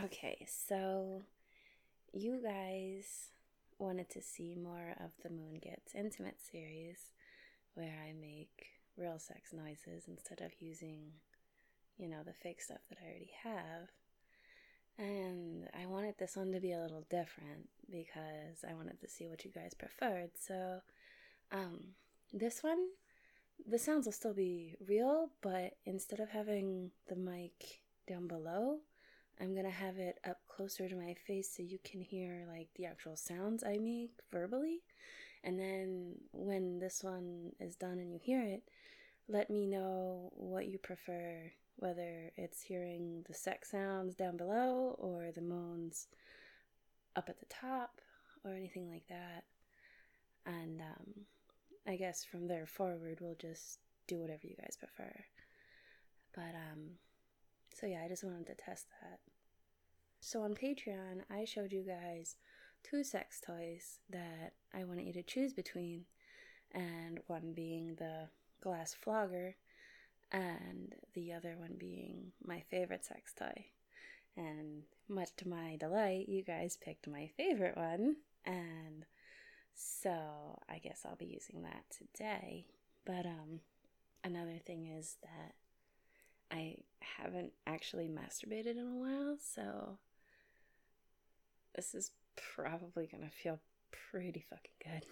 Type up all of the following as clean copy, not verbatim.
Okay, so you guys wanted to see more of the Moon Gets Intimate series where I make real sex noises instead of using, the fake stuff that I already have. And I wanted this one to be a little different because I wanted to see what you guys preferred. So, this one, the sounds will still be real, but instead of having the mic down below, I'm gonna have it up closer to my face so you can hear like the actual sounds I make verbally. And then when this one is done and you hear it, let me know what you prefer, whether it's hearing the sex sounds down below or the moans up at the top or anything like that. And I guess from there forward, we'll just do whatever you guys prefer. But, so yeah, I just wanted to test that. So on Patreon, I showed you guys 2 sex toys that I wanted you to choose between, and one being the glass flogger, and the other one being my favorite sex toy. And much to my delight, you guys picked my favorite one, and so I guess I'll be using that today. But another thing is that I haven't actually masturbated in a while, so this is probably gonna feel pretty fucking good.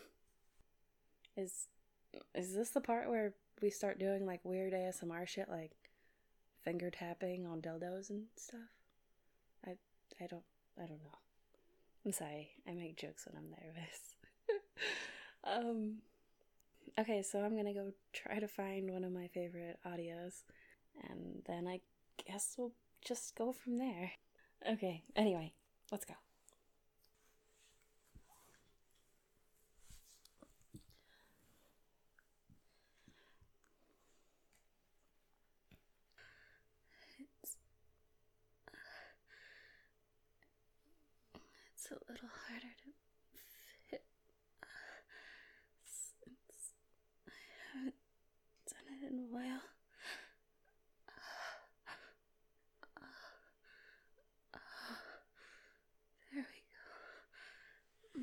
Is this the part where we start doing like weird ASMR shit, like finger tapping on dildos and stuff? I don't know. I'm sorry, I make jokes when I'm nervous. Okay, so I'm gonna go try to find one of my favorite audios, and then I guess we'll just go from there. Okay, anyway, let's go. It's a little harder to fit since I haven't done it in a while. There we go.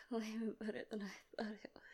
way better than I thought it was.